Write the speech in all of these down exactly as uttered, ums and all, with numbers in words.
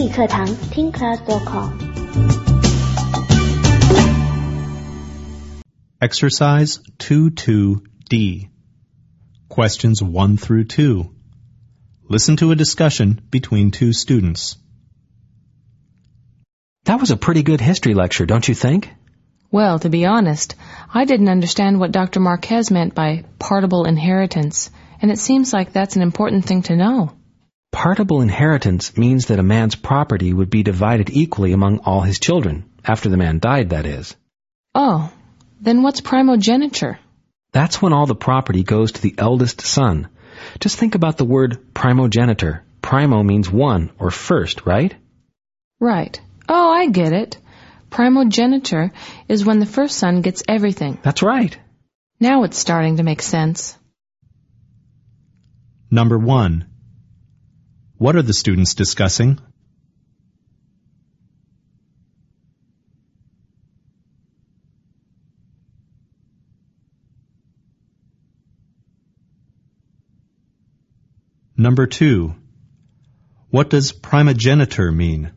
理课堂听 class dot com。 Exercise two two D. Questions one through two. Listen to a discussion between two students. That was a pretty good history lecture, don't you think? Well, to be honest, I didn't understand what Doctor Marquez meant by partible inheritance, and it seems like that's an important thing to know. Partible inheritance means that a man's property would be divided equally among all his children, after the man died, that is. Oh, then what's primogeniture? That's when all the property goes to the eldest son. Just think about the word primogenitor. Primo means one, or first, right? Right. Oh, I get it. Primogeniture is when the first son gets everything. That's right. Now it's starting to make sense. Number one. What are the students discussing? Number two. What does primogeniture mean?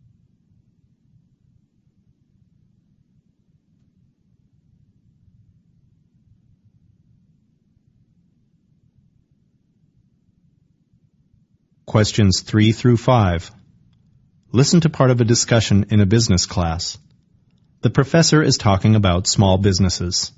Questions three through five. Listen to part of a discussion in a business class. The professor is talking about small businesses.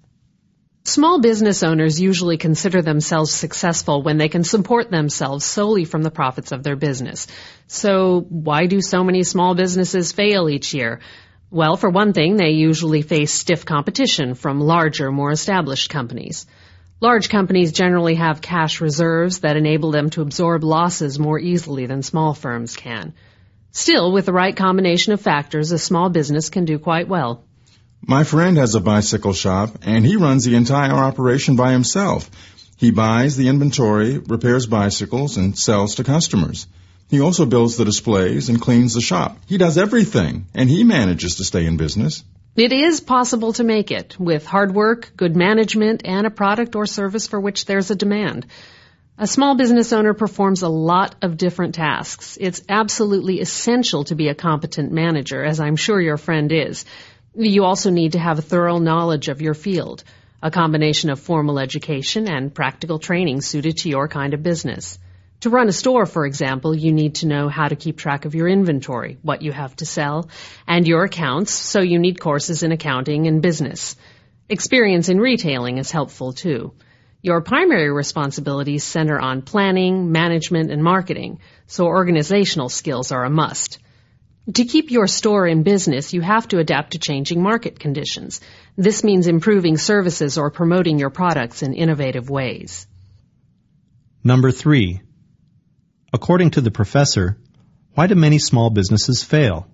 Small business owners usually consider themselves successful when they can support themselves solely from the profits of their business. So why do so many small businesses fail each year? Well, for one thing, they usually face stiff competition from larger, more established companies. Large companies generally have cash reserves that enable them to absorb losses more easily than small firms can. Still, with the right combination of factors, a small business can do quite well. My friend has a bicycle shop, and he runs the entire operation by himself. He buys the inventory, repairs bicycles, and sells to customers. He also builds the displays and cleans the shop. He does everything, and he manages to stay in business. It is possible to make it, with hard work, good management, and a product or service for which there's a demand. A small business owner performs a lot of different tasks. It's absolutely essential to be a competent manager, as I'm sure your friend is. You also need to have a thorough knowledge of your field, a combination of formal education and practical training suited to your kind of business. To run a store, for example, you need to know how to keep track of your inventory, what you have to sell, and your accounts, so you need courses in accounting and business. Experience in retailing is helpful, too. Your primary responsibilities center on planning, management, and marketing, so organizational skills are a must. To keep your store in business, you have to adapt to changing market conditions. This means improving services or promoting your products in innovative ways. Number three. According to the professor, why do many small businesses fail?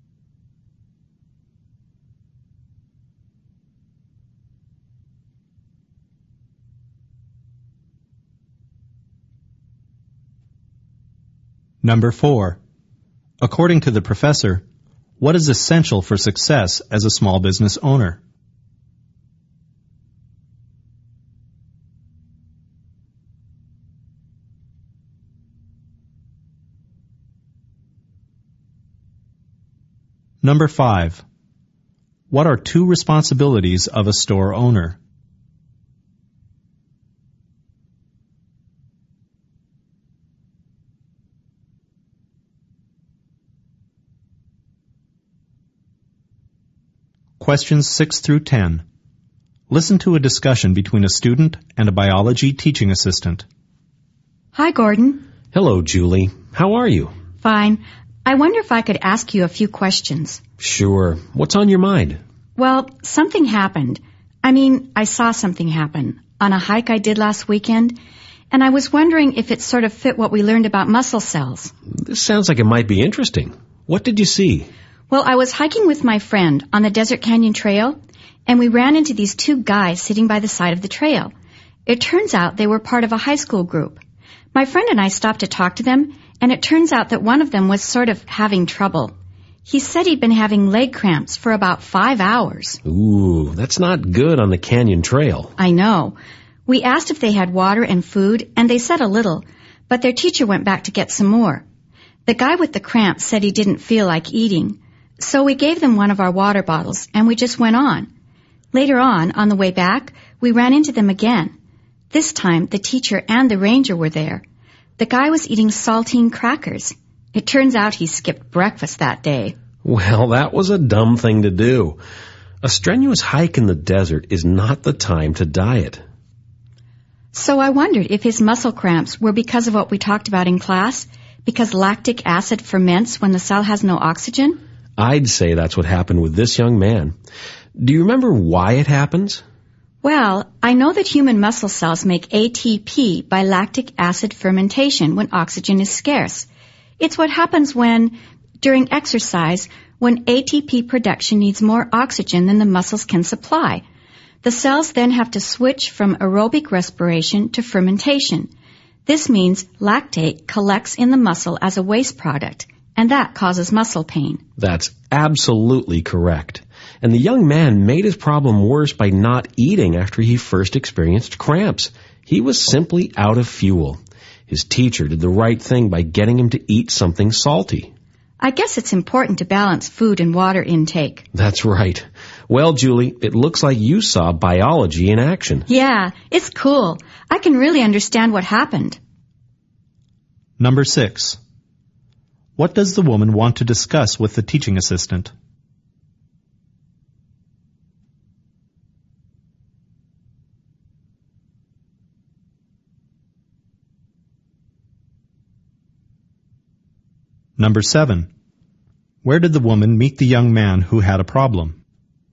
Number four. According to the professor, what is essential for success as a small business owner? Number five. What are two responsibilities of a store owner? Questions six through ten. Listen to a discussion between a student and a biology teaching assistant. Hi, Gordon. Hello, Julie. How are you? Fine. I wonder if I could ask you a few questions. Sure. What's on your mind? Well, something happened. I mean, I saw something happen on a hike I did last weekend, and I was wondering if it sort of fit what we learned about muscle cells. This sounds like it might be interesting. What did you see? Well, I was hiking with my friend on the Desert Canyon Trail, and we ran into these two guys sitting by the side of the trail. It turns out they were part of a high school group. My friend and I stopped to talk to them, and it turns out that one of them was sort of having trouble. He said he'd been having leg cramps for about five hours. Ooh, that's not good on the canyon trail. I know. We asked if they had water and food, and they said a little, but their teacher went back to get some more. The guy with the cramps said he didn't feel like eating, so we gave them one of our water bottles and we just went on. Later on, on the way back, we ran into them again. This time, the teacher and the ranger were there. The guy was eating saltine crackers. It turns out he skipped breakfast that day. Well, that was a dumb thing to do. A strenuous hike in the desert is not the time to diet. So I wondered if his muscle cramps were because of what we talked about in class, because lactic acid ferments when the cell has no oxygen? I'd say that's what happened with this young man. Do you remember why it happens? Well, I know that human muscle cells make A T P by lactic acid fermentation when oxygen is scarce. It's what happens when, during exercise, when A T P production needs more oxygen than the muscles can supply. The cells then have to switch from aerobic respiration to fermentation. This means lactate collects in the muscle as a waste product, and that causes muscle pain. That's absolutely correct. And the young man made his problem worse by not eating after he first experienced cramps. He was simply out of fuel. His teacher did the right thing by getting him to eat something salty. I guess it's important to balance food and water intake. That's right. Well, Julie, it looks like you saw biology in action. Yeah, it's cool. I can really understand what happened. Number six. What does the woman want to discuss with the teaching assistant? Number seven. Where did the woman meet the young man who had a problem?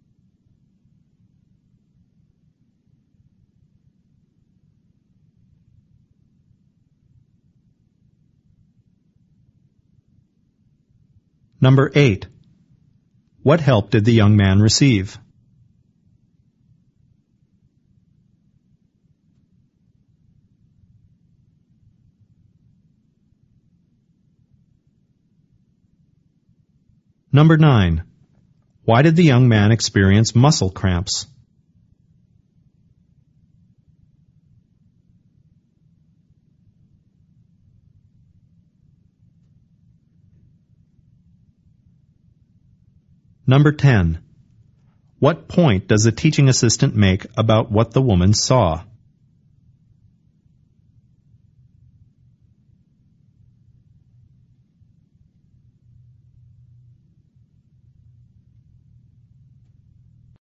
Number eight. What help did the young man receive? Number nine. Why did the young man experience muscle cramps? Number ten. What point does the teaching assistant make about what the woman saw?